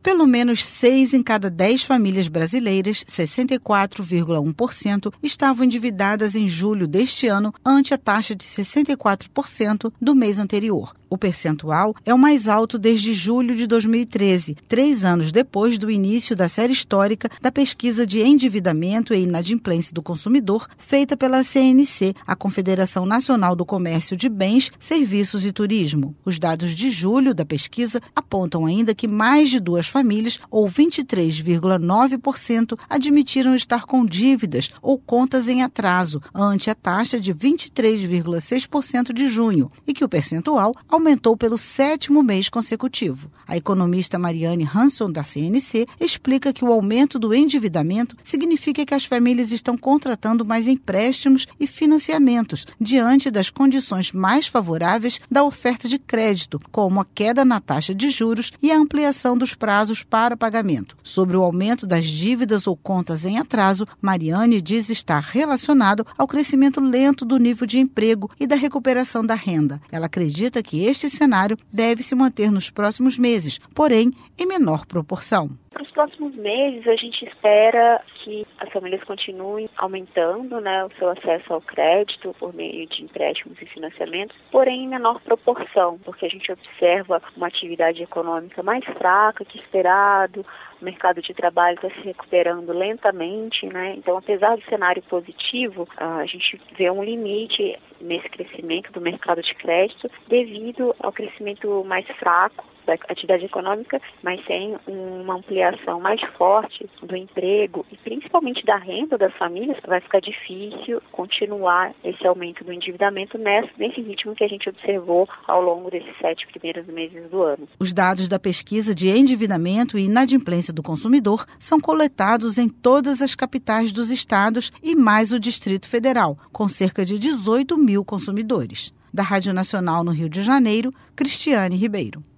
Pelo menos 6 em cada 10 famílias brasileiras, 64,1%, estavam endividadas em julho deste ano, ante a taxa de 64% do mês anterior. O percentual é o mais alto desde julho de 2013, 3 anos depois do início da série histórica da pesquisa de endividamento e inadimplência do consumidor, feita pela CNC, a Confederação Nacional do Comércio de Bens, Serviços e Turismo. Os dados de julho da pesquisa apontam ainda que mais de 2 famílias, ou 23,9%, admitiram estar com dívidas ou contas em atraso, ante a taxa de 23,6% de junho, e que o percentual aumentou pelo 7º mês consecutivo. A economista Mariane Hanson, da CNC, explica que o aumento do endividamento significa que as famílias estão contratando mais empréstimos e financiamentos diante das condições mais favoráveis da oferta de crédito, como a queda na taxa de juros e a ampliação dos prazos para pagamento. Sobre o aumento das dívidas ou contas em atraso, Mariane diz estar relacionado ao crescimento lento do nível de emprego e da recuperação da renda. Ela acredita que este cenário deve se manter nos próximos meses, porém em menor proporção. Para os próximos meses, a gente espera que as famílias continuem aumentando, o seu acesso ao crédito por meio de empréstimos e financiamentos, porém em menor proporção, porque a gente observa uma atividade econômica mais fraca que esperado, o mercado de trabalho está se recuperando lentamente, Então, apesar do cenário positivo, a gente vê um limite nesse crescimento do mercado de crédito devido ao crescimento mais fraco da atividade econômica, mas sem uma ampliação mais forte do emprego e principalmente da renda das famílias, vai ficar difícil continuar esse aumento do endividamento nesse ritmo que a gente observou ao longo desses 7 primeiros meses do ano. Os dados da pesquisa de endividamento e inadimplência do consumidor são coletados em todas as capitais dos estados e mais o Distrito Federal, com cerca de 18 mil consumidores. Da Rádio Nacional no Rio de Janeiro, Cristiane Ribeiro.